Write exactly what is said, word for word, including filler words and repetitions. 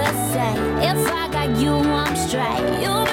say if I got you, I'm straight. You